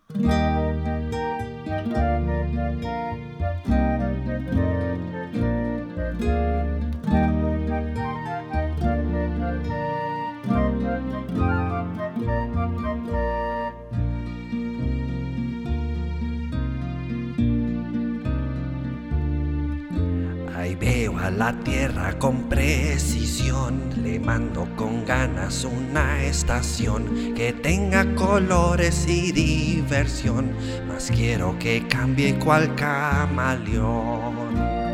Ahí veo a la tierra con precisión, le mando con ganas una estación que tenga colores y diversión, mas quiero que cambie cual camaleón.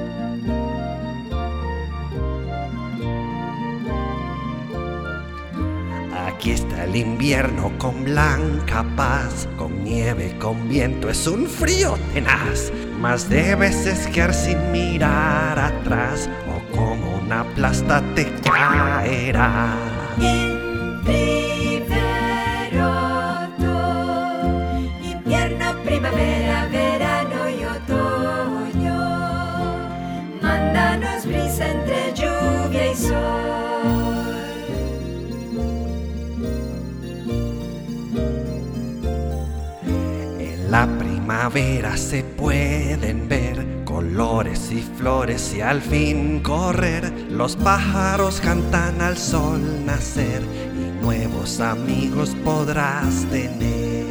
Aquí está el invierno con blanca paz, con nieve, con viento, es un frío tenaz, mas debes esquiar sin mirar atrás, o como una plasta te caerá. Invierno, primavera, verano y otoño, mándanos brisa entre lluvia y sol. En la primavera se pueden ver colores y flores y al fin correr. Los pájaros cantan al sol nacer y nuevos amigos podrás tener.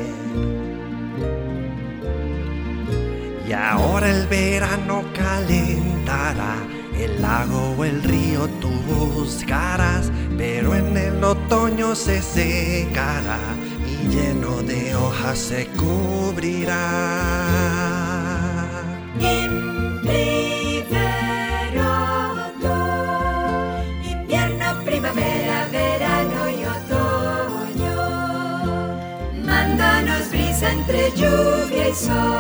Y ahora el verano calentará el lago o el río tú buscarás, pero en el otoño se secará y lleno de hojas se cubrirá. Invierno, primavera, verano y otoño, mándanos brisa entre lluvia y sol.